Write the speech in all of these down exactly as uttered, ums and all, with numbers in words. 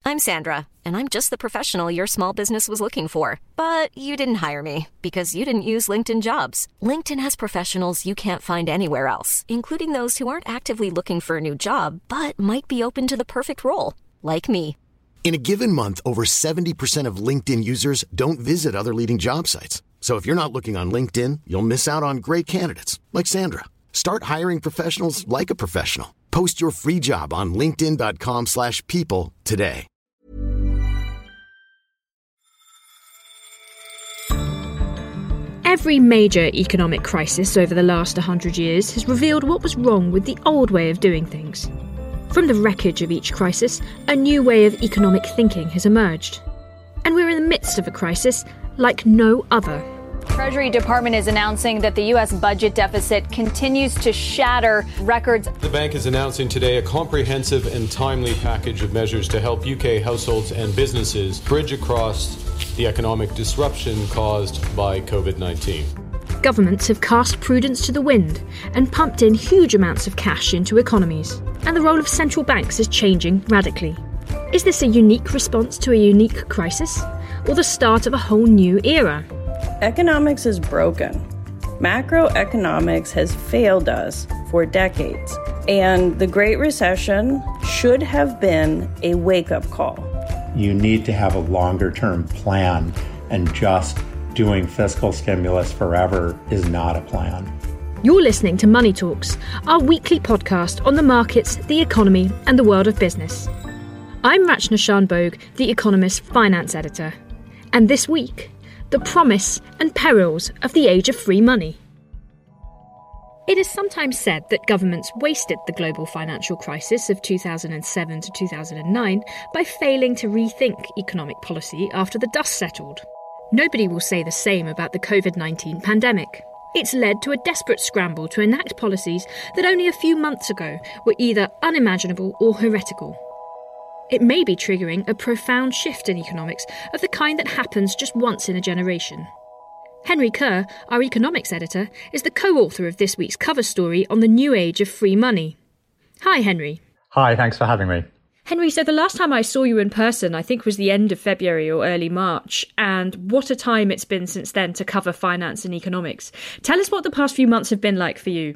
I'm Sandra, and I'm just the professional your small business was looking for. But you didn't hire me because you didn't use LinkedIn Jobs. LinkedIn has professionals you can't find anywhere else, including those who aren't actively looking for a new job, but might be open to the perfect role, like me. In a given month, over seventy percent of LinkedIn users don't visit other leading job sites. So if you're not looking on LinkedIn, you'll miss out on great candidates like Sandra. Start hiring professionals like a professional. Post your free job on linkedin.com slash people today. Every major economic crisis over the last one hundred years has revealed what was wrong with the old way of doing things. From the wreckage of each crisis, a new way of economic thinking has emerged. And we're in the midst of a crisis like no other. Treasury Department is announcing that the U S budget deficit continues to shatter records. The bank is announcing today a comprehensive and timely package of measures to help U K households and businesses bridge across the economic disruption caused by covid nineteen. Governments have cast prudence to the wind and pumped in huge amounts of cash into economies. And the role of central banks is changing radically. Is this a unique response to a unique crisis, or the start of a whole new era? Economics is broken. Macroeconomics has failed us for decades, and the Great Recession should have been a wake-up call. You need to have a longer-term plan, and just doing fiscal stimulus forever is not a plan. You're listening to Money Talks, our weekly podcast on the markets, the economy, and the world of business. I'm Rachna Shanbhogue, The Economist finance editor. And this week, the promise and perils of the age of free money. It is sometimes said that governments wasted the global financial crisis of two thousand seven to two thousand nine by failing to rethink economic policy after the dust settled. Nobody will say the same about the covid nineteen pandemic. It's led to a desperate scramble to enact policies that only a few months ago were either unimaginable or heretical. It may be triggering a profound shift in economics of the kind that happens just once in a generation. Henry Kerr, our economics editor, is the co-author of this week's cover story on the new age of free money. Hi, Henry. Hi, thanks for having me. Henry, so the last time I saw you in person, I think was the end of February or early March, and what a time it's been since then to cover finance and economics. Tell us what the past few months have been like for you.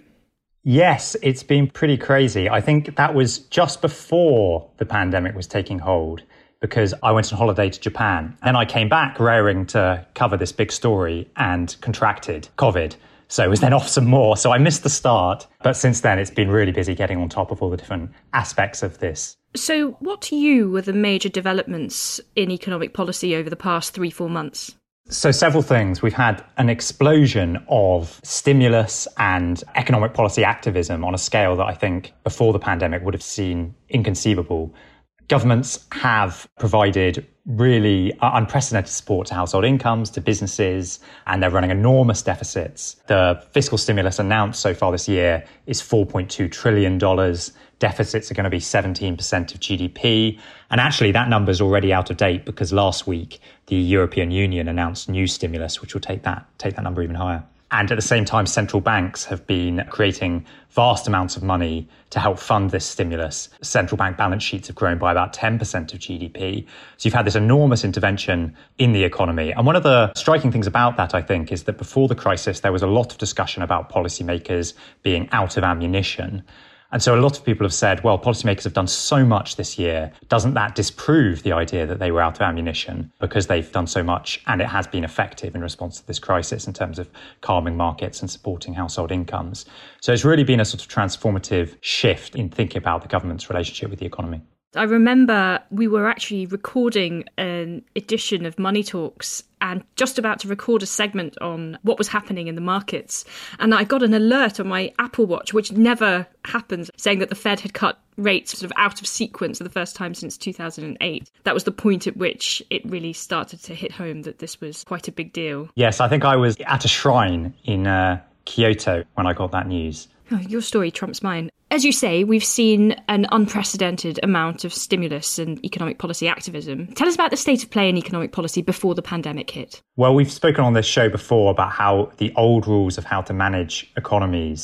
Yes, it's been pretty crazy. I think that was just before the pandemic was taking hold, because I went on holiday to Japan. Then I came back raring to cover this big story and contracted COVID. So I was then off some more. So I missed the start. But since then, it's been really busy getting on top of all the different aspects of this. So what to you were the major developments in economic policy over the past three, four months? So several things. We've had an explosion of stimulus and economic policy activism on a scale that I think before the pandemic would have seemed inconceivable. Governments have provided really unprecedented support to household incomes, to businesses, and they're running enormous deficits. The fiscal stimulus announced so far this year is four point two trillion dollars. Deficits are going to be seventeen percent of G D P. And actually, that number is already out of date because last week, the European Union announced new stimulus, which will take that, take that number even higher. And at the same time, central banks have been creating vast amounts of money to help fund this stimulus. Central bank balance sheets have grown by about ten percent of G D P. So you've had this enormous intervention in the economy. And one of the striking things about that, I think, is that before the crisis, there was a lot of discussion about policymakers being out of ammunition. And so a lot of people have said, well, policymakers have done so much this year. Doesn't that disprove the idea that they were out of ammunition because they've done so much and it has been effective in response to this crisis in terms of calming markets and supporting household incomes? So it's really been a sort of transformative shift in thinking about the government's relationship with the economy. I remember we were actually recording an edition of Money Talks and just about to record a segment on what was happening in the markets. And I got an alert on my Apple Watch, which never happens, saying that the Fed had cut rates sort of out of sequence for the first time since two thousand eight. That was the point at which it really started to hit home that this was quite a big deal. Yes, I think I was at a shrine in uh, Kyoto when I got that news. Oh, your story trumps mine. As you say, we've seen an unprecedented amount of stimulus and economic policy activism. Tell us about the state of play in economic policy before the pandemic hit. Well, we've spoken on this show before about how the old rules of how to manage economies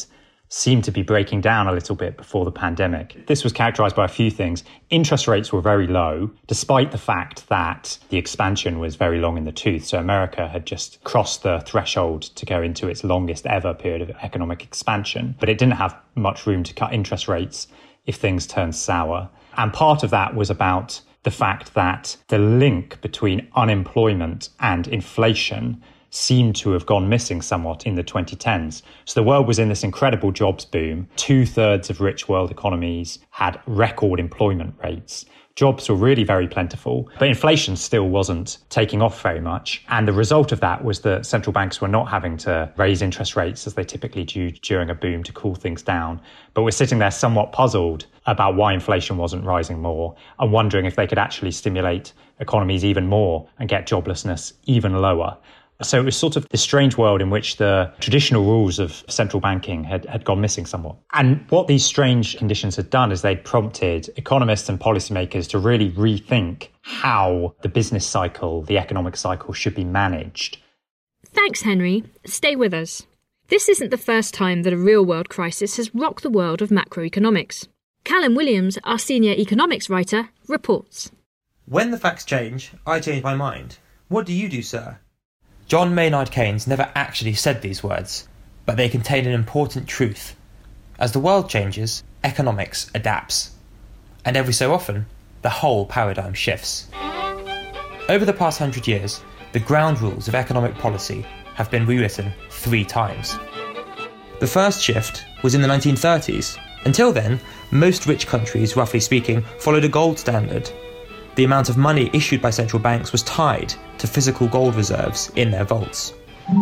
seemed to be breaking down a little bit before the pandemic. This was characterized by a few things. Interest rates were very low, despite the fact that the expansion was very long in the tooth. So America had just crossed the threshold to go into its longest ever period of economic expansion, but it didn't have much room to cut interest rates if things turned sour. And part of that was about the fact that the link between unemployment and inflation seemed to have gone missing somewhat in the twenty tens. So the world was in this incredible jobs boom. Two-thirds of rich world economies had record employment rates. Jobs were really very plentiful, but inflation still wasn't taking off very much. And the result of that was that central banks were not having to raise interest rates as they typically do during a boom to cool things down. But we're sitting there somewhat puzzled about why inflation wasn't rising more and wondering if they could actually stimulate economies even more and get joblessness even lower. So it was sort of this strange world in which the traditional rules of central banking had, had gone missing somewhat. And what these strange conditions had done is they'd prompted economists and policymakers to really rethink how the business cycle, the economic cycle, should be managed. Thanks, Henry. Stay with us. This isn't the first time that a real-world crisis has rocked the world of macroeconomics. Callum Williams, our senior economics writer, reports. When the facts change, I change my mind. What do you do, sir? John Maynard Keynes never actually said these words, but they contain an important truth. As the world changes, economics adapts. And every so often, the whole paradigm shifts. Over the past hundred years, the ground rules of economic policy have been rewritten three times. The first shift was in the nineteen thirties. Until then, most rich countries, roughly speaking, followed a gold standard. The amount of money issued by central banks was tied to physical gold reserves in their vaults.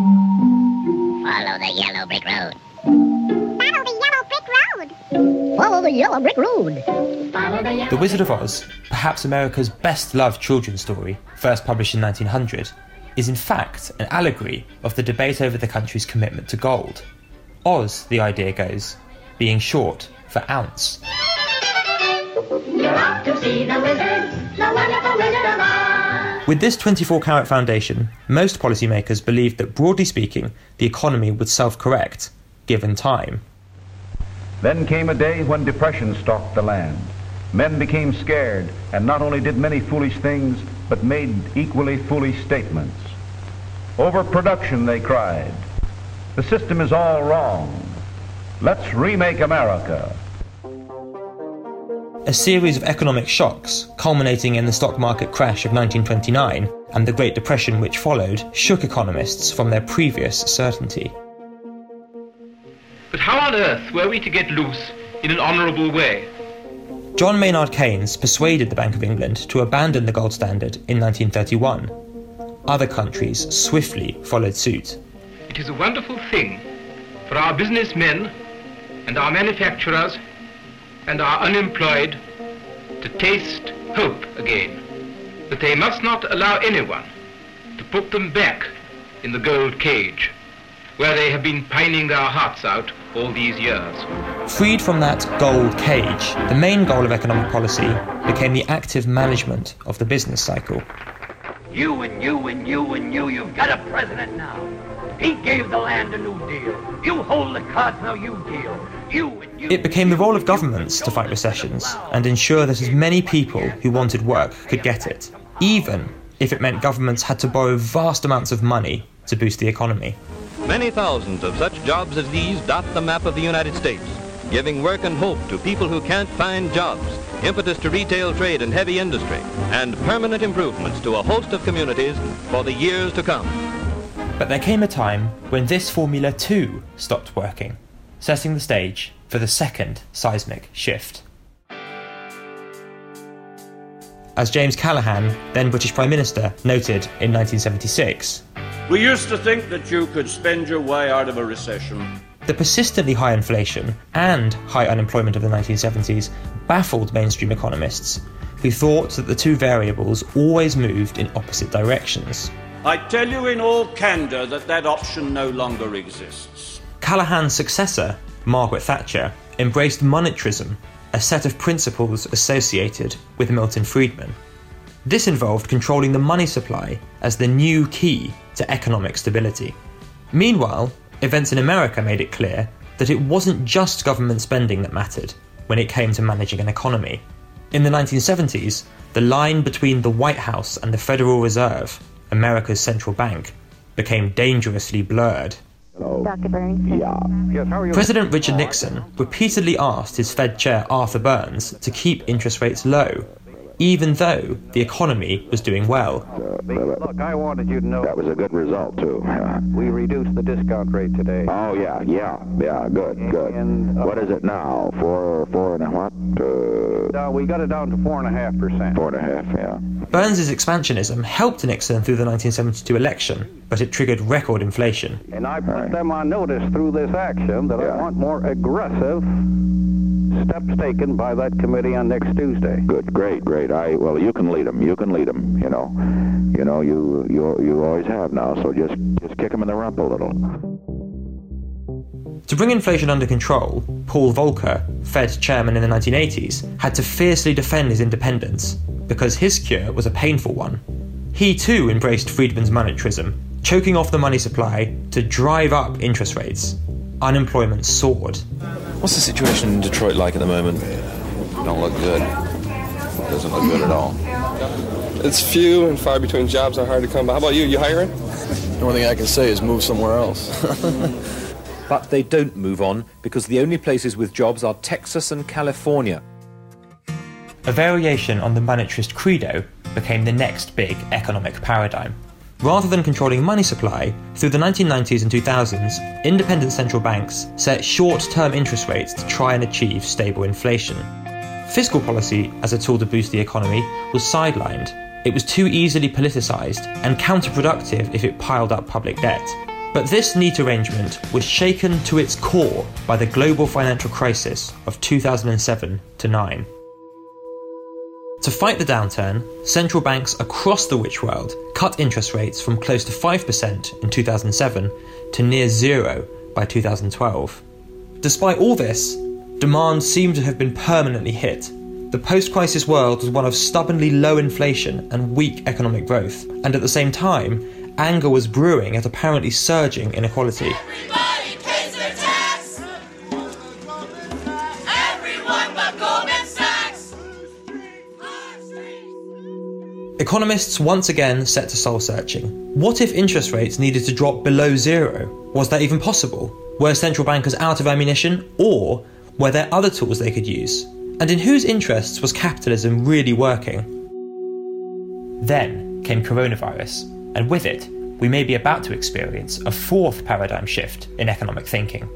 Follow the yellow brick road. Follow the yellow brick road. Follow the yellow brick road. Follow the, yellow the Wizard of Oz, perhaps America's best-loved children's story, first published in nineteen hundred, is in fact an allegory of the debate over the country's commitment to gold. Oz, the idea goes, being short for ounce. You're off to see the wizard, the wonderful Wizard of Oz. With this twenty-four carat foundation, most policymakers believed that, broadly speaking, the economy would self-correct, given time. Then came a day when depression stalked the land. Men became scared, and not only did many foolish things, but made equally foolish statements. Overproduction, they cried. The system is all wrong. Let's remake America. A series of economic shocks, culminating in the stock market crash of nineteen twenty-nine and the Great Depression which followed, shook economists from their previous certainty. But how on earth were we to get loose in an honourable way? John Maynard Keynes persuaded the Bank of England to abandon the gold standard in nineteen thirty-one. Other countries swiftly followed suit. It is a wonderful thing for our businessmen and our manufacturers and our unemployed to taste hope again. But they must not allow anyone to put them back in the gold cage, where they have been pining their hearts out all these years. Freed from that gold cage, the main goal of economic policy became the active management of the business cycle. You and you and you and you, you've got a president now. He gave the land a new deal. You hold the cards, now you deal. You and you. It became the role of governments to fight recessions and ensure that as many people who wanted work could get it, even if it meant governments had to borrow vast amounts of money to boost the economy. Many thousands of such jobs as these dot the map of the United States, giving work and hope to people who can't find jobs, impetus to retail trade and heavy industry, and permanent improvements to a host of communities for the years to come. But there came a time when this formula too stopped working, setting the stage for the second seismic shift. As James Callaghan, then British Prime Minister, noted in nineteen seventy-six, "We used to think that you could spend your way out of a recession." The persistently high inflation and high unemployment of the nineteen seventies baffled mainstream economists, who thought that the two variables always moved in opposite directions. I tell you in all candour that that option no longer exists. Callaghan's successor, Margaret Thatcher, embraced monetarism, a set of principles associated with Milton Friedman. This involved controlling the money supply as the new key to economic stability. Meanwhile, events in America made it clear that it wasn't just government spending that mattered when it came to managing an economy. In the nineteen seventies, the line between the White House and the Federal Reserve, America's central bank, became dangerously blurred. Doctor Burns? Yeah. Yes, how are you? President Richard Nixon repeatedly asked his Fed chair Arthur Burns to keep interest rates low, even though the economy was doing well. Look, I wanted you to know that was a good result, too. Yeah. We reduced the discount rate today. Oh, yeah, yeah, yeah, good, good. And, uh, what is it now? Four, four and a what? Uh, uh, we got it down to four and a half percent. Four and a half, yeah. Burns' expansionism helped Nixon through the nineteen seventy-two election, but it triggered record inflation. And I put right. them on notice through this action that yeah. I want more aggressive steps taken by that committee on next Tuesday. Good, great, great. I well, you can lead them. You can lead them. You know, you know, you you you always have now. So just just kick them in the rump a little. To bring inflation under control, Paul Volcker, Fed chairman in the nineteen eighties, had to fiercely defend his independence because his cure was a painful one. He too embraced Friedman's monetarism, choking off the money supply to drive up interest rates. Unemployment soared. What's the situation in Detroit like at the moment? Don't look good. Doesn't look good at all. It's few and far between. Jobs are hard to come by. How about you? You hiring? The only thing I can say is move somewhere else. But they don't move on because the only places with jobs are Texas and California. A variation on the monetarist credo became the next big economic paradigm. Rather than controlling money supply, through the nineteen nineties and two thousands, independent central banks set short-term interest rates to try and achieve stable inflation. Fiscal policy as a tool to boost the economy was sidelined. It was too easily politicised and counterproductive if it piled up public debt. But this neat arrangement was shaken to its core by the global financial crisis of two thousand seven to nine. To fight the downturn, central banks across the rich world cut interest rates from close to five percent in two thousand seven to near zero by two thousand twelve. Despite all this, demand seemed to have been permanently hit. The post-crisis world was one of stubbornly low inflation and weak economic growth, and at the same time, anger was brewing at apparently surging inequality. Everybody pays their tax. Everyone but Goldman Sachs. Economists once again set to soul-searching. What if interest rates needed to drop below zero? Was that even possible? Were central bankers out of ammunition, or were there other tools they could use? And in whose interests was capitalism really working? Then came coronavirus, and with it, we may be about to experience a fourth paradigm shift in economic thinking.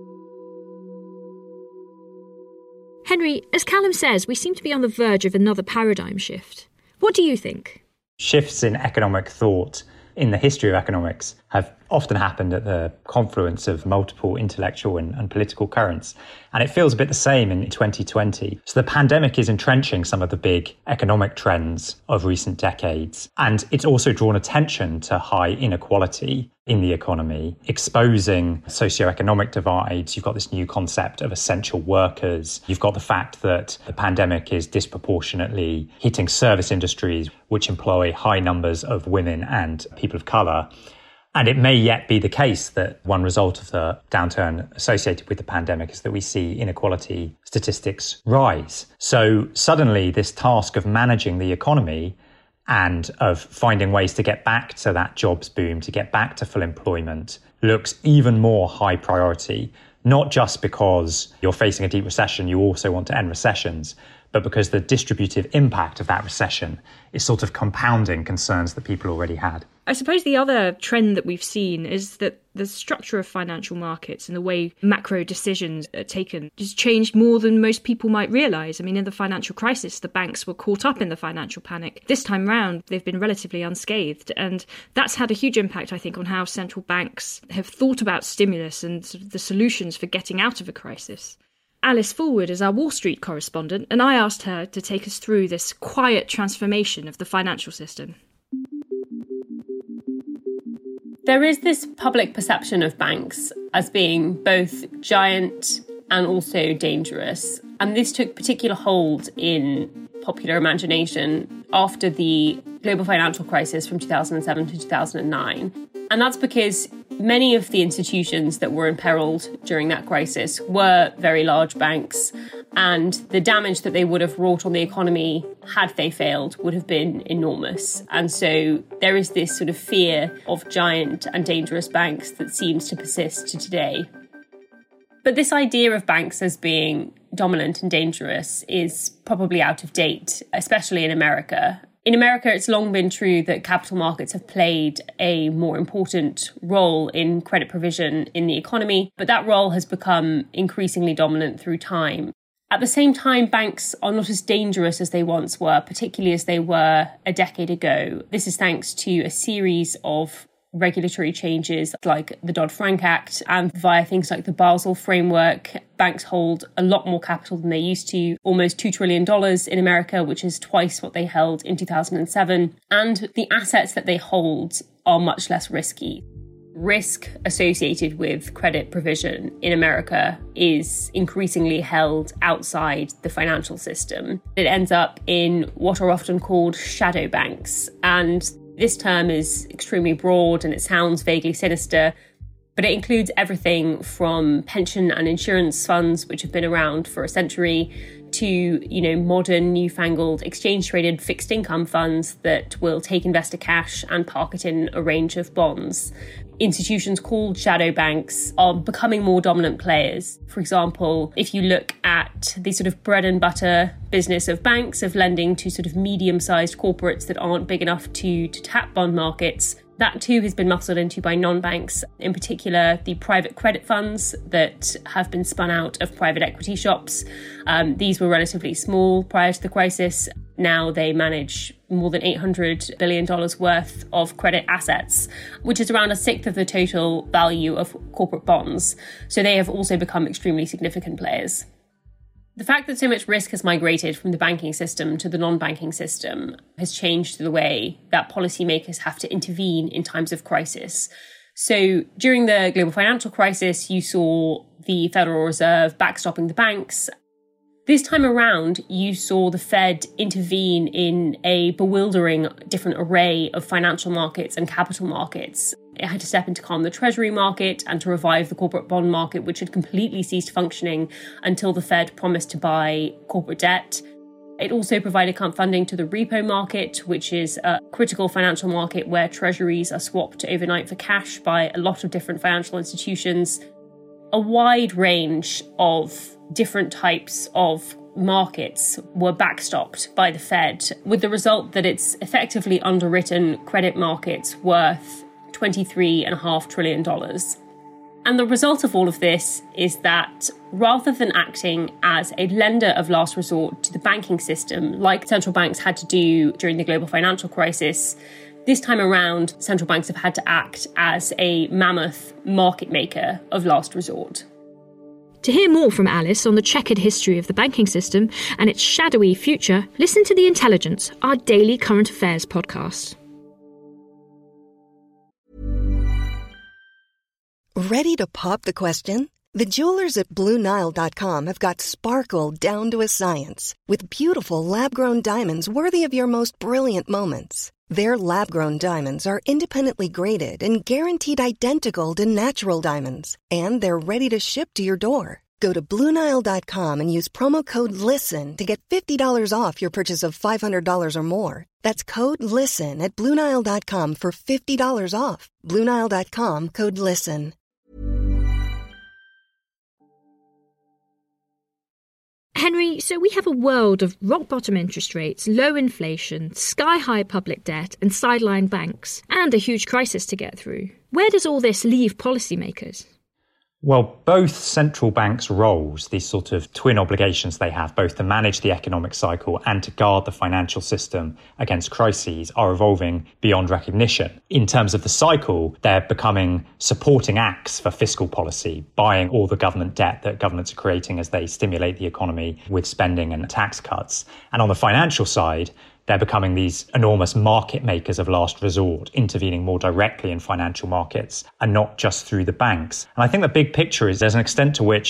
Henry, as Callum says, we seem to be on the verge of another paradigm shift. What do you think? Shifts in economic thought in the history of economics have often happened at the confluence of multiple intellectual and, and political currents. And it feels a bit the same in twenty twenty. So the pandemic is entrenching some of the big economic trends of recent decades. And it's also drawn attention to high inequality in the economy, exposing socioeconomic divides. You've got this new concept of essential workers. You've got the fact that the pandemic is disproportionately hitting service industries, which employ high numbers of women and people of colour. And it may yet be the case that one result of the downturn associated with the pandemic is that we see inequality statistics rise. So suddenly this task of managing the economy and of finding ways to get back to that jobs boom, to get back to full employment, looks even more high priority, not just because you're facing a deep recession, you also want to end recessions, but because the distributive impact of that recession is sort of compounding concerns that people already had. I suppose the other trend that we've seen is that the structure of financial markets and the way macro decisions are taken has changed more than most people might realise. I mean, in the financial crisis, the banks were caught up in the financial panic. This time round, they've been relatively unscathed. And that's had a huge impact, I think, on how central banks have thought about stimulus and sort of the solutions for getting out of a crisis. Alice Fulwood is our Wall Street correspondent, and I asked her to take us through this quiet transformation of the financial system. There is this public perception of banks as being both giant and also dangerous. And this took particular hold in popular imagination after the global financial crisis from two thousand seven to two thousand nine. And that's because Many of the institutions that were imperiled during that crisis were very large banks, and the damage that they would have wrought on the economy had they failed would have been enormous. And so there is this sort of fear of giant and dangerous banks that seems to persist to today. But this idea of banks as being dominant and dangerous is probably out of date, especially in America. In America, it's long been true that capital markets have played a more important role in credit provision in the economy, but that role has become increasingly dominant through time. At the same time, banks are not as dangerous as they once were, particularly as they were a decade ago. This is thanks to a series of regulatory changes like the Dodd-Frank Act, and via things like the Basel framework, banks hold a lot more capital than they used to, almost two trillion dollars in America, which is twice what they held in two thousand seven. And the assets that they hold are much less risky. Risk associated with credit provision in America is increasingly held outside the financial system. It ends up in what are often called shadow banks, and this term is extremely broad and it sounds vaguely sinister, but it includes everything from pension and insurance funds, which have been around for a century, to, you know, modern, newfangled, exchange-traded fixed income funds that will take investor cash and park it in a range of bonds. Institutions called shadow banks are becoming more dominant players. For example, if you look at the sort of bread and butter business of banks, of lending to sort of medium-sized corporates that aren't big enough to, to tap bond markets, that too has been muscled into by non-banks, in particular the private credit funds that have been spun out of private equity shops. Um, these were relatively small prior to the crisis. Now they manage more than eight hundred billion dollars worth of credit assets, which is around a sixth of the total value of corporate bonds. So they have also become extremely significant players. The fact that so much risk has migrated from the banking system to the non-banking system has changed the way that policymakers have to intervene in times of crisis. So during the global financial crisis, you saw the Federal Reserve backstopping the banks. This time around, you saw the Fed intervene in a bewildering different array of financial markets and capital markets. It had to step in to calm the treasury market and to revive the corporate bond market, which had completely ceased functioning until the Fed promised to buy corporate debt. It also provided funding to the repo market, which is a critical financial market where treasuries are swapped overnight for cash by a lot of different financial institutions. A wide range of different types of markets were backstopped by the Fed, with the result that it's effectively underwritten credit markets worth twenty-three point five trillion dollars. And the result of all of this is that rather than acting as a lender of last resort to the banking system, like central banks had to do during the global financial crisis, this time around, central banks have had to act as a mammoth market maker of last resort. To hear more from Alice on the checkered history of the banking system and its shadowy future, listen to The Intelligence, our daily current affairs podcast. Ready to pop the question? The jewelers at Blue Nile dot com have got sparkle down to a science with beautiful lab-grown diamonds worthy of your most brilliant moments. Their lab-grown diamonds are independently graded and guaranteed identical to natural diamonds, and they're ready to ship to your door. Go to Blue Nile dot com and use promo code LISTEN to get fifty dollars off your purchase of five hundred dollars or more. That's code LISTEN at Blue Nile dot com for fifty dollars off. Blue Nile dot com, code LISTEN. Henry, so we have a world of rock-bottom interest rates, low inflation, sky-high public debt and sideline banks, and a huge crisis to get through. Where does all this leave policymakers? Well, both central banks' roles, these sort of twin obligations they have, both to manage the economic cycle and to guard the financial system against crises, are evolving beyond recognition. In terms of the cycle, they're becoming supporting acts for fiscal policy, buying all the government debt that governments are creating as they stimulate the economy with spending and tax cuts. And on the financial side, they're becoming these enormous market makers of last resort, intervening more directly in financial markets and not just through the banks. And I think the big picture is there's an extent to which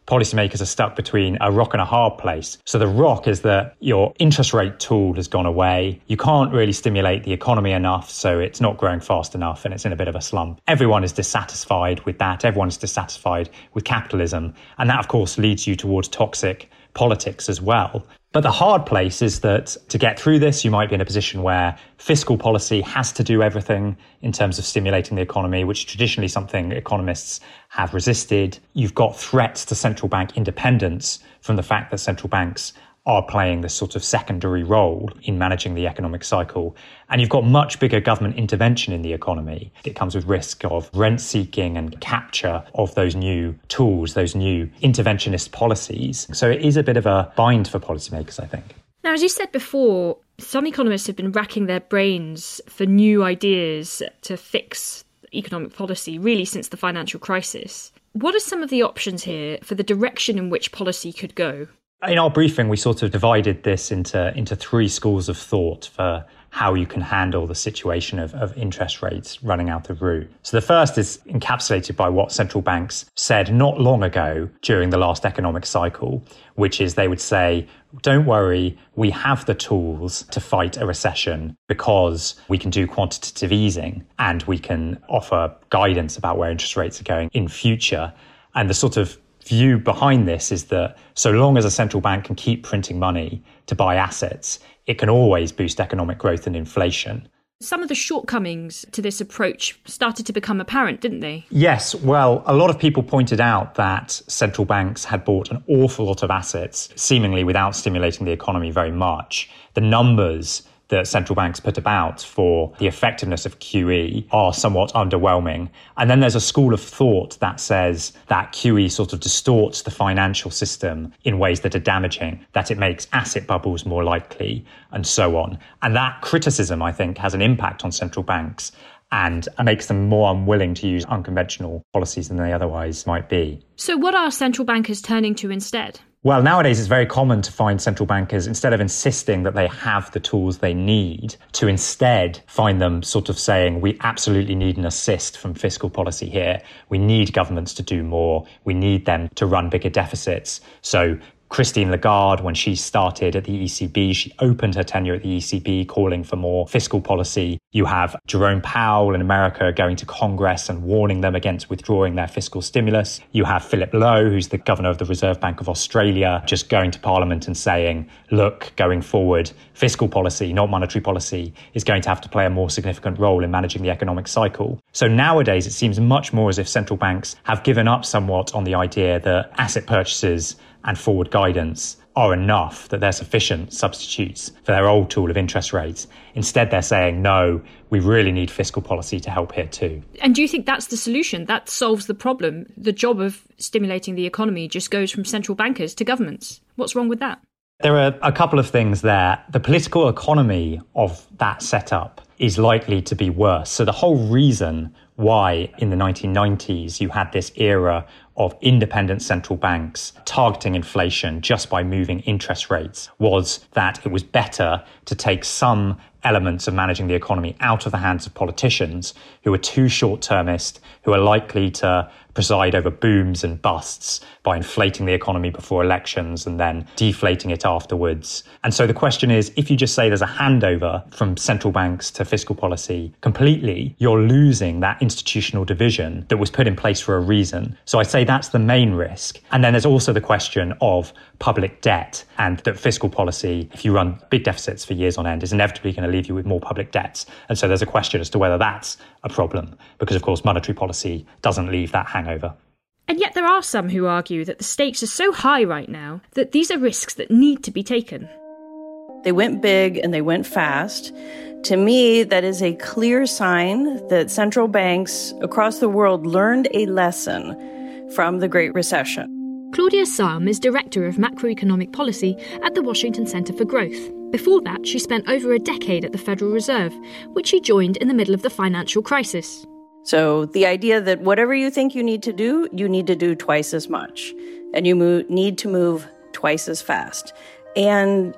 policymakers are stuck between a rock and a hard place. So the rock is that your interest rate tool has gone away. You can't really stimulate the economy enough, so it's not growing fast enough and it's in a bit of a slump. Everyone is dissatisfied with that. Everyone's dissatisfied with capitalism. And that, of course, leads you towards toxic politics as well. But the hard place is that to get through this, you might be in a position where fiscal policy has to do everything in terms of stimulating the economy, which is traditionally something economists have resisted. You've got threats to central bank independence from the fact that central banks are playing this sort of secondary role in managing the economic cycle. And you've got much bigger government intervention in the economy. It comes with risk of rent seeking and capture of those new tools, those new interventionist policies. So it is a bit of a bind for policymakers, I think. Now, as you said before, some economists have been racking their brains for new ideas to fix economic policy, really since the financial crisis. What are some of the options here for the direction in which policy could go? In our briefing, we sort of divided this into, into three schools of thought for how you can handle the situation of, of interest rates running out of route. So the first is encapsulated by what central banks said not long ago during the last economic cycle, which is they would say, don't worry, we have the tools to fight a recession because we can do quantitative easing and we can offer guidance about where interest rates are going in future. And the sort of view behind this is that so long as a central bank can keep printing money to buy assets, it can always boost economic growth and inflation. Some of the shortcomings to this approach started to become apparent, didn't they? Yes, well, a lot of people pointed out that central banks had bought an awful lot of assets, seemingly without stimulating the economy very much. The numbers that central banks put about for the effectiveness of Q E are somewhat underwhelming. And then there's a school of thought that says that Q E sort of distorts the financial system in ways that are damaging, that it makes asset bubbles more likely, and so on. And that criticism, I think, has an impact on central banks and makes them more unwilling to use unconventional policies than they otherwise might be. So what are central bankers turning to instead? Well, nowadays it's very common to find central bankers, instead of insisting that they have the tools they need, to instead find them sort of saying, we absolutely need an assist from fiscal policy here. We need governments to do more. We need them to run bigger deficits. So Christine Lagarde, when she started at the E C B, she opened her tenure at the E C B calling for more fiscal policy. You have Jerome Powell in America going to Congress and warning them against withdrawing their fiscal stimulus. You have Philip Lowe, who's the governor of the Reserve Bank of Australia, just going to Parliament and saying, look, going forward, fiscal policy, not monetary policy, is going to have to play a more significant role in managing the economic cycle. So nowadays, it seems much more as if central banks have given up somewhat on the idea that asset purchases and forward guidance are enough, that they're sufficient substitutes for their old tool of interest rates. Instead, they're saying, no, we really need fiscal policy to help here too. And do you think that's the solution? That solves the problem? The job of stimulating the economy just goes from central bankers to governments. What's wrong with that? There are a couple of things there. The political economy of that setup is likely to be worse. So the whole reason why in the nineteen nineties you had this era of independent central banks targeting inflation just by moving interest rates was that it was better to take some elements of managing the economy out of the hands of politicians who are too short-termist, who are likely to preside over booms and busts by inflating the economy before elections and then deflating it afterwards. And so the question is, if you just say there's a handover from central banks to fiscal policy completely, you're losing that institutional division that was put in place for a reason. So I'd say that's the main risk. And then there's also the question of public debt, and that fiscal policy, if you run big deficits for years on end, is inevitably going to leave you with more public debts. And so there's a question as to whether that's a problem, because of course monetary policy doesn't leave that hangover. And yet there are some who argue that the stakes are so high right now that these are risks that need to be taken. They went big and they went fast. To me, that is a clear sign that central banks across the world learned a lesson from the Great Recession. Claudia Sahm is Director of Macroeconomic Policy at the Washington Center for Growth. Before that, she spent over a decade at the Federal Reserve, which she joined in the middle of the financial crisis. So the idea that whatever you think you need to do, you need to do twice as much, and you move, need to move twice as fast. And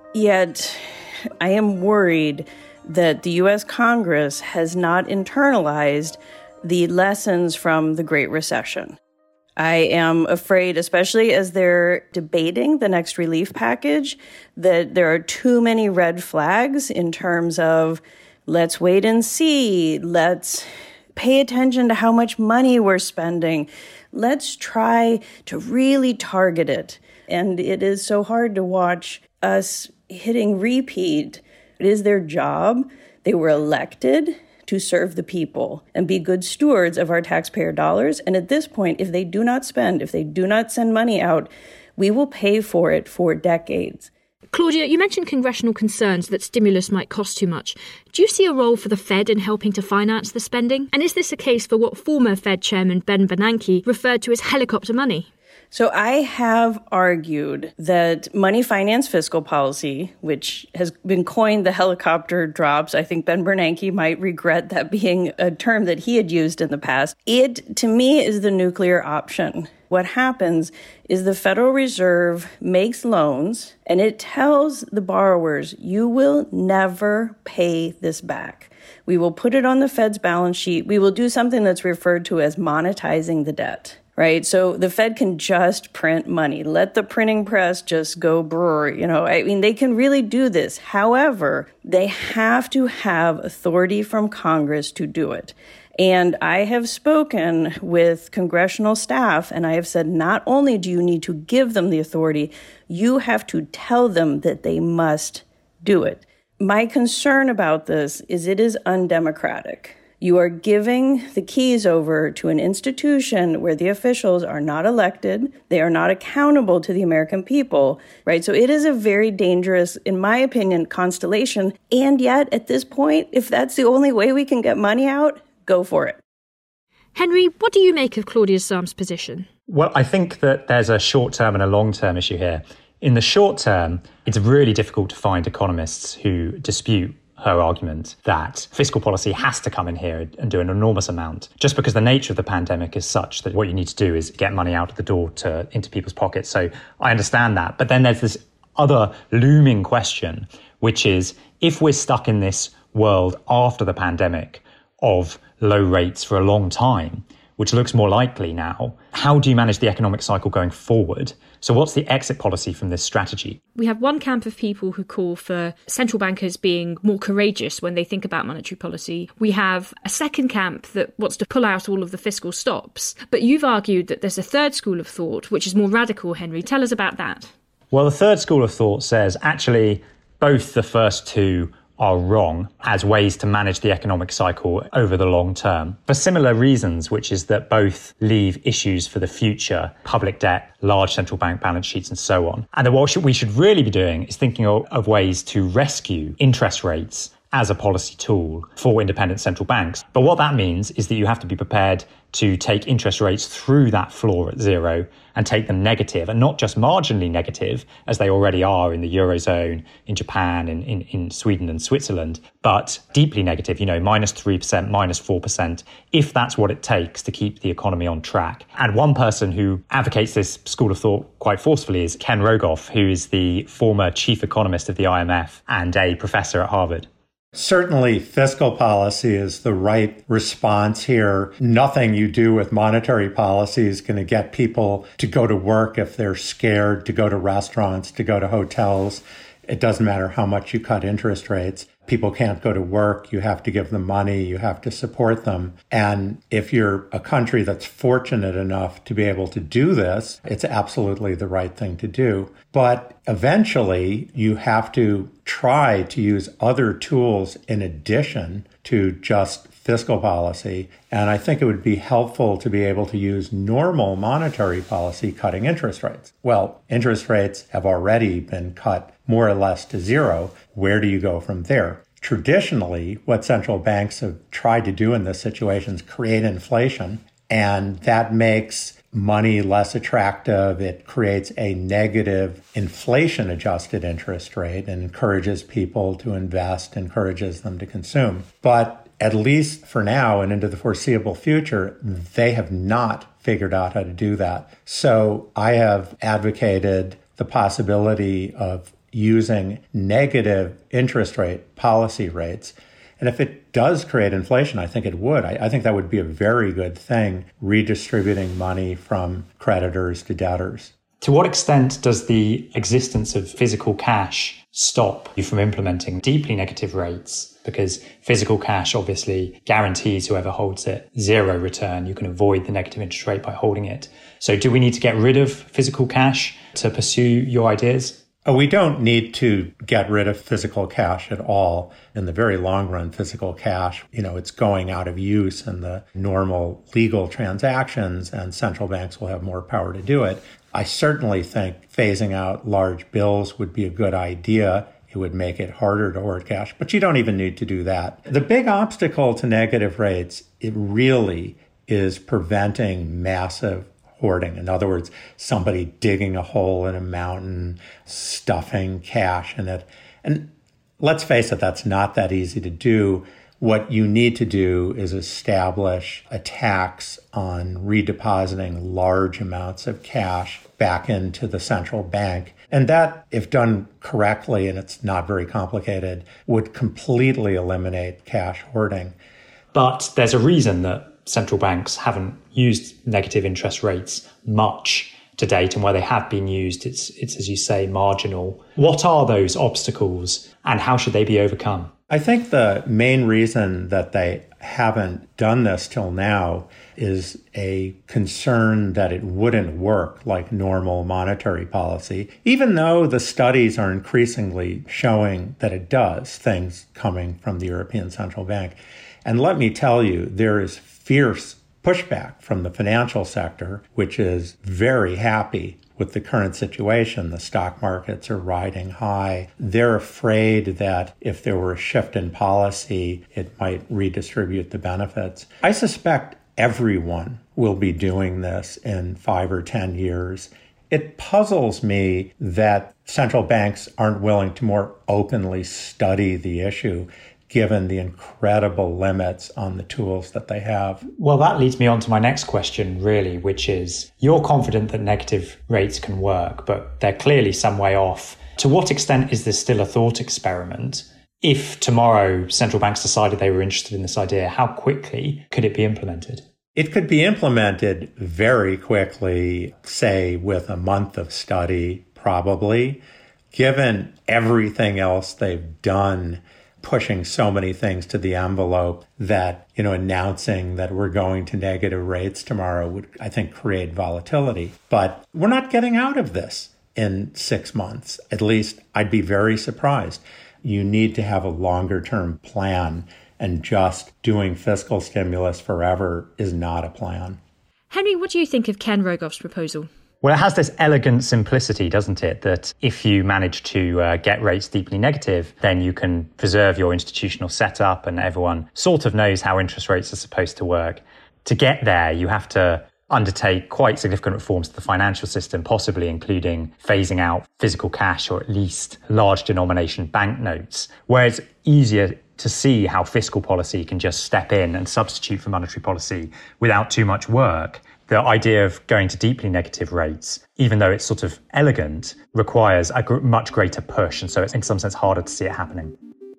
yet, I am worried that the U S Congress has not internalized the lessons from the Great Recession. I am afraid, especially as they're debating the next relief package, that there are too many red flags in terms of let's wait and see, let's pay attention to how much money we're spending, let's try to really target it. And it is so hard to watch us hitting repeat. It is their job. They were elected to serve the people and be good stewards of our taxpayer dollars. And at this point, if they do not spend, if they do not send money out, we will pay for it for decades. Claudia, you mentioned congressional concerns that stimulus might cost too much. Do you see a role for the Fed in helping to finance the spending? And is this a case for what former Fed Chairman Ben Bernanke referred to as helicopter money? So I have argued that money finance fiscal policy, which has been coined the helicopter drops, I think Ben Bernanke might regret that being a term that he had used in the past. It, to me, is the nuclear option. What happens is the Federal Reserve makes loans and it tells the borrowers, you will never pay this back. We will put it on the Fed's balance sheet. We will do something that's referred to as monetizing the debt. Right. So the Fed can just print money. Let the printing press just go brrr. You know, I mean, they can really do this. However, they have to have authority from Congress to do it. And I have spoken with congressional staff and I have said, not only do you need to give them the authority, you have to tell them that they must do it. My concern about this is it is undemocratic. You are giving the keys over to an institution where the officials are not elected. They are not accountable to the American people, right? So it is a very dangerous, in my opinion, constellation. And yet, at this point, if that's the only way we can get money out, go for it. Henry, what do you make of Claudia Samm's position? Well, I think that there's a short-term and a long-term issue here. In the short term, it's really difficult to find economists who dispute her argument that fiscal policy has to come in here and do an enormous amount, just because the nature of the pandemic is such that what you need to do is get money out of the door to into people's pockets. So I understand that. But then there's this other looming question, which is if we're stuck in this world after the pandemic of low rates for a long time, which looks more likely now, how do you manage the economic cycle going forward? So what's the exit policy from this strategy? We have one camp of people who call for central bankers being more courageous when they think about monetary policy. We have a second camp that wants to pull out all of the fiscal stops. But you've argued that there's a third school of thought, which is more radical, Henry. Tell us about that. Well, the third school of thought says actually both the first two are wrong as ways to manage the economic cycle over the long term for similar reasons, which is that both leave issues for the future, public debt, large central bank balance sheets and so on. And that what we should really be doing is thinking of, of ways to rescue interest rates as a policy tool for independent central banks. But what that means is that you have to be prepared to take interest rates through that floor at zero and take them negative, and not just marginally negative, as they already are in the Eurozone, in Japan, in, in, in Sweden and Switzerland, but deeply negative, you know, minus three percent, minus four percent, if that's what it takes to keep the economy on track. And one person who advocates this school of thought quite forcefully is Ken Rogoff, who is the former chief economist of the I M F and a professor at Harvard. Certainly, fiscal policy is the right response here. Nothing you do with monetary policy is going to get people to go to work if they're scared, to go to restaurants, to go to hotels. It doesn't matter how much you cut interest rates. People can't go to work. You have to give them money. You have to support them. And if you're a country that's fortunate enough to be able to do this, it's absolutely the right thing to do. But eventually, you have to try to use other tools in addition to just fiscal policy. And I think it would be helpful to be able to use normal monetary policy cutting interest rates. Well, interest rates have already been cut more or less to zero. Where do you go from there? Traditionally, what central banks have tried to do in this situation is create inflation, and that makes money less attractive. It creates a negative inflation-adjusted interest rate and encourages people to invest, encourages them to consume. But at least for now and into the foreseeable future, they have not figured out how to do that. So I have advocated the possibility of using negative interest rate policy rates. And if it does create inflation, I think it would. I, I think that would be a very good thing, redistributing money from creditors to debtors. To what extent does the existence of physical cash stop you from implementing deeply negative rates? Because physical cash obviously guarantees whoever holds it zero return. You can avoid the negative interest rate by holding it. So do we need to get rid of physical cash to pursue your ideas? Oh, we don't need to get rid of physical cash at all. In the very long run, physical cash, you know, it's going out of use in the normal legal transactions, and central banks will have more power to do it. I certainly think phasing out large bills would be a good idea. It would make it harder to hoard cash, but you don't even need to do that. The big obstacle to negative rates, it really is preventing massive hoarding. In other words, somebody digging a hole in a mountain, stuffing cash in it. And let's face it, that's not that easy to do. What you need to do is establish a tax on redepositing large amounts of cash back into the central bank. And that, if done correctly, and it's not very complicated, would completely eliminate cash hoarding. But there's a reason that central banks haven't used negative interest rates much to date, and where they have been used, it's, it's as you say, marginal. What are those obstacles, and how should they be overcome? I think the main reason that they haven't done this till now is a concern that it wouldn't work like normal monetary policy, even though the studies are increasingly showing that it does, things coming from the European Central Bank. And let me tell you, there is fierce pushback from the financial sector, which is very happy with the current situation. The stock markets are riding high. They're afraid that if there were a shift in policy, it might redistribute the benefits. I suspect everyone will be doing this in five or ten years. It puzzles me that central banks aren't willing to more openly study the issue, given the incredible limits on the tools that they have. Well, that leads me on to my next question, really, which is, you're confident that negative rates can work, but they're clearly some way off. To what extent is this still a thought experiment? If tomorrow central banks decided they were interested in this idea, how quickly could it be implemented? It could be implemented very quickly, say with a month of study, probably, given everything else they've done, pushing so many things to the envelope that, you know, announcing that we're going to negative rates tomorrow would, I think, create volatility. But we're not getting out of this in six months. At least I'd be very surprised. You need to have a longer term plan, and just doing fiscal stimulus forever is not a plan. Henry, what do you think of Ken Rogoff's proposal? Well, it has this elegant simplicity, doesn't it? That if you manage to uh, get rates deeply negative, then you can preserve your institutional setup and everyone sort of knows how interest rates are supposed to work. To get there, you have to undertake quite significant reforms to the financial system, possibly including phasing out physical cash or at least large denomination banknotes, where it's easier to see how fiscal policy can just step in and substitute for monetary policy without too much work. The idea of going to deeply negative rates, even though it's sort of elegant, requires a gr- much greater push. And so it's in some sense harder to see it happening.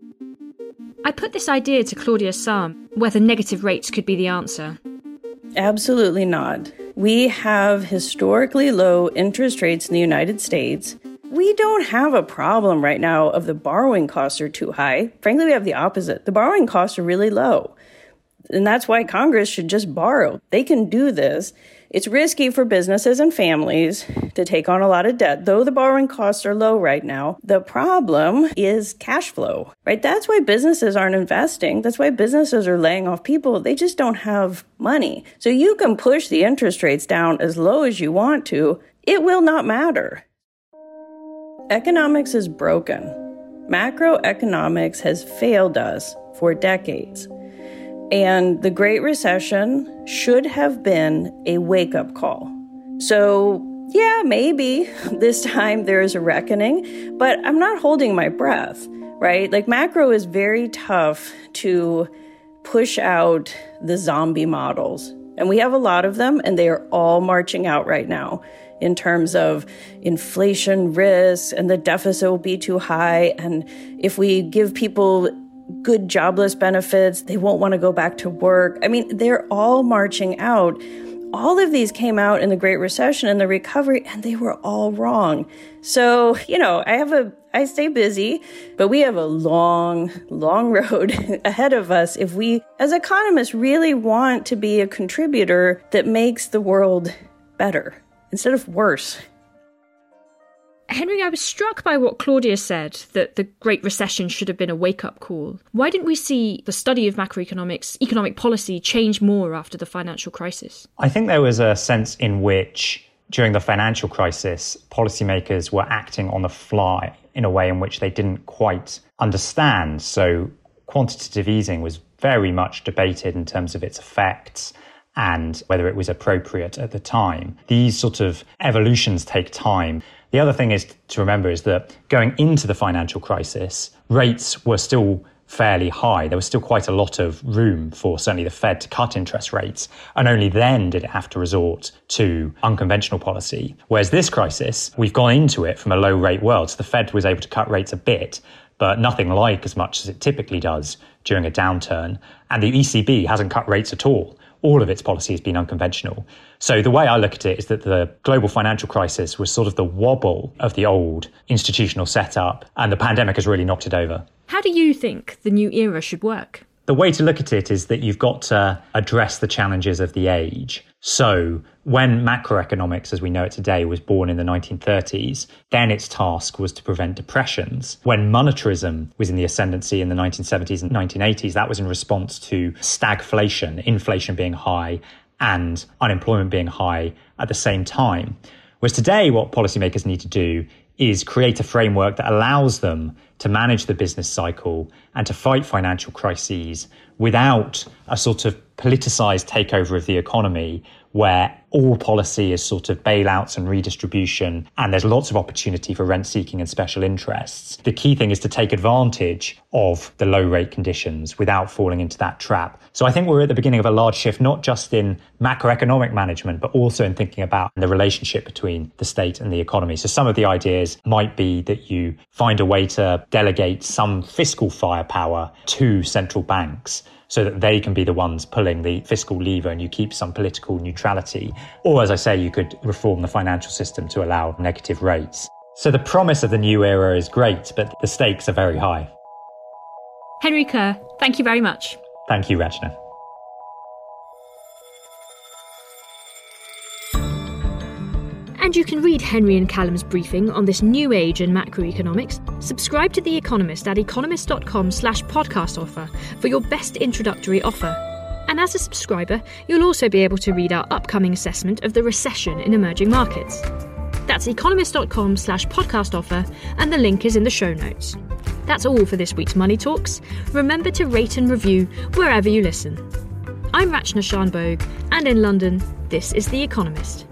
I put this idea to Claudia Sahm, whether negative rates could be the answer. Absolutely not. We have historically low interest rates in the United States. We don't have a problem right now of the borrowing costs are too high. Frankly, we have the opposite. The borrowing costs are really low. And that's why Congress should just borrow. They can do this. It's risky for businesses and families to take on a lot of debt, though the borrowing costs are low right now. The problem is cash flow, right? That's why businesses aren't investing. That's why businesses are laying off people. They just don't have money. So you can push the interest rates down as low as you want to. It will not matter. Economics is broken. Macroeconomics has failed us for decades. And the Great Recession should have been a wake-up call. So, yeah, maybe this time there is a reckoning, but I'm not holding my breath, right? Like, macro is very tough to push out the zombie models. And we have a lot of them, and they are all marching out right now in terms of inflation risks, and the deficit will be too high. And if we give people good jobless benefits. They won't want to go back to work. I mean, they're all marching out. All of these came out in the Great Recession and the recovery, and they were all wrong. So, you know, I have a, I stay busy, but we have a long, long road ahead of us if we, as economists, really want to be a contributor that makes the world better instead of worse. Henry, I was struck by what Claudia said, that the Great Recession should have been a wake-up call. Why didn't we see the study of macroeconomics, economic policy, change more after the financial crisis? I think there was a sense in which, during the financial crisis, policymakers were acting on the fly in a way in which they didn't quite understand. So quantitative easing was very much debated in terms of its effects and whether it was appropriate at the time. These sort of evolutions take time. The other thing is to remember is that going into the financial crisis, rates were still fairly high. There was still quite a lot of room for certainly the Fed to cut interest rates. And only then did it have to resort to unconventional policy. Whereas this crisis, we've gone into it from a low rate world. So the Fed was able to cut rates a bit, but nothing like as much as it typically does during a downturn. And the E C B hasn't cut rates at all. All of its policy has been unconventional. So the way I look at it is that the global financial crisis was sort of the wobble of the old institutional setup, and the pandemic has really knocked it over. How do you think the new era should work? The way to look at it is that you've got to address the challenges of the age. So when macroeconomics, as we know it today, was born in the nineteen thirties, then its task was to prevent depressions. When monetarism was in the ascendancy in the nineteen seventies and nineteen eighties, that was in response to stagflation, inflation being high and unemployment being high at the same time. Whereas today, what policymakers need to do is create a framework that allows them to manage the business cycle and to fight financial crises without a sort of politicized takeover of the economy where all policy is sort of bailouts and redistribution, and there's lots of opportunity for rent-seeking and special interests. The key thing is to take advantage of the low-rate conditions without falling into that trap. So I think we're at the beginning of a large shift, not just in macroeconomic management, but also in thinking about the relationship between the state and the economy. So some of the ideas might be that you find a way to delegate some fiscal firepower to central banks so that they can be the ones pulling the fiscal lever and you keep some political neutrality. Or, as I say, you could reform the financial system to allow negative rates. So the promise of the new era is great, but the stakes are very high. Henry Kerr, thank you very much. Thank you, Rachna. And you can read Henry and Callum's briefing on this new age in macroeconomics. Subscribe to The Economist at economist.com slash podcast offer for your best introductory offer. And as a subscriber, you'll also be able to read our upcoming assessment of the recession in emerging markets. That's economist.com slash podcast offer, and the link is in the show notes. That's all for this week's Money Talks. Remember to rate and review wherever you listen. I'm Rachna Shanbhogue, and in London, this is The Economist.